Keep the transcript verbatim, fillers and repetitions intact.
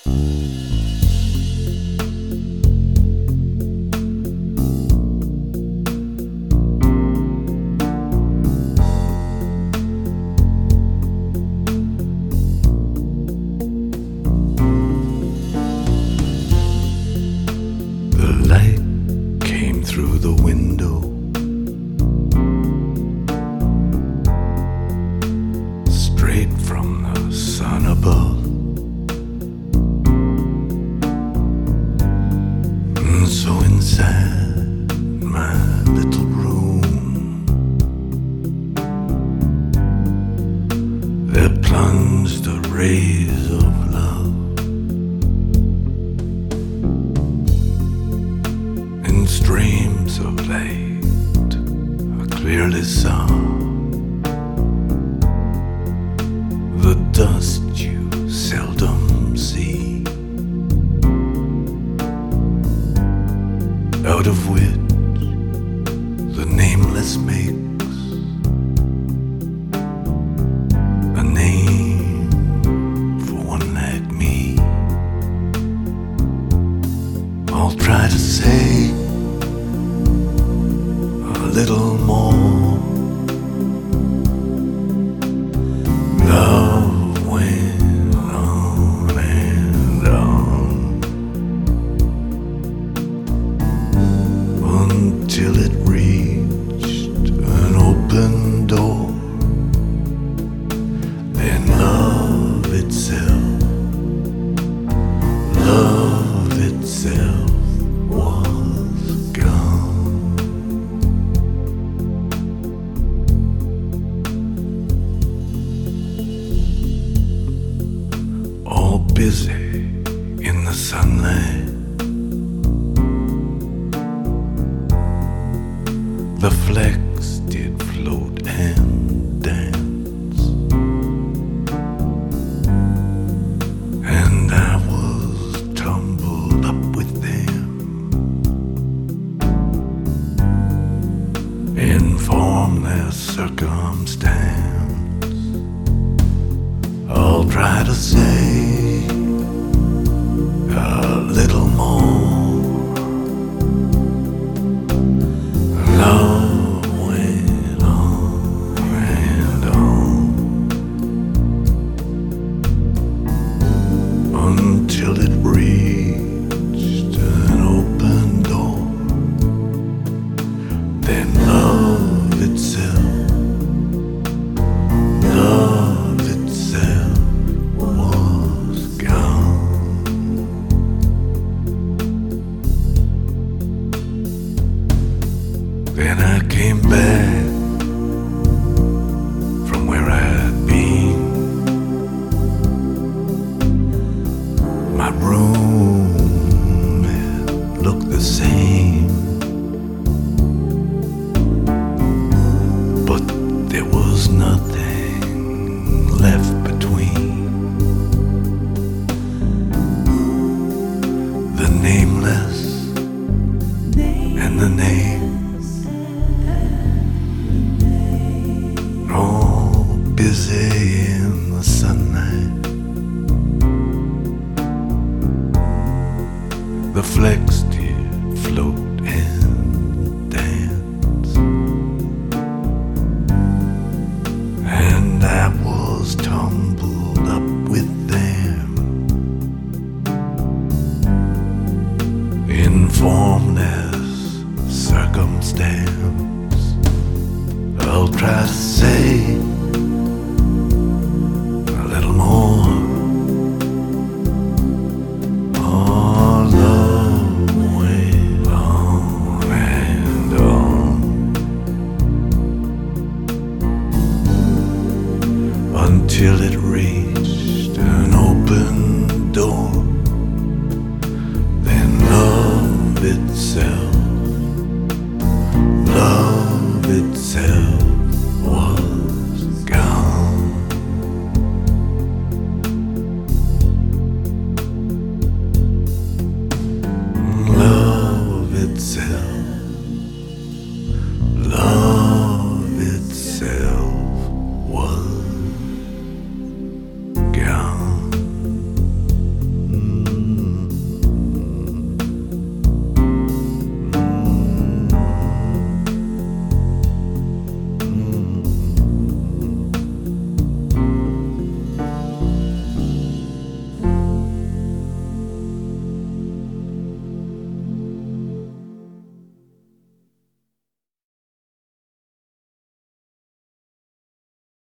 Through the window, straight from the sun above, and so inside my little room there plunged the rays of love. In streams of light I clearly saw the dust you seldom see, out of which the nameless makes a name for one like me. I'll try to say a little more. Love went on and on until it reached an open door. Then love itself, love itself was gone. All busy in the sunlight, the flecks did float and dance, and I was tumbled up with them in formless circumstance. I'll try to say a little more. Love went on and on until it reached an open door. Then love itself, love itself was gone. Then I came back from where I'd been. My room, it looked the same, but there was nothing left between the nameless and the name. All busy in the sunlight, the flecks did float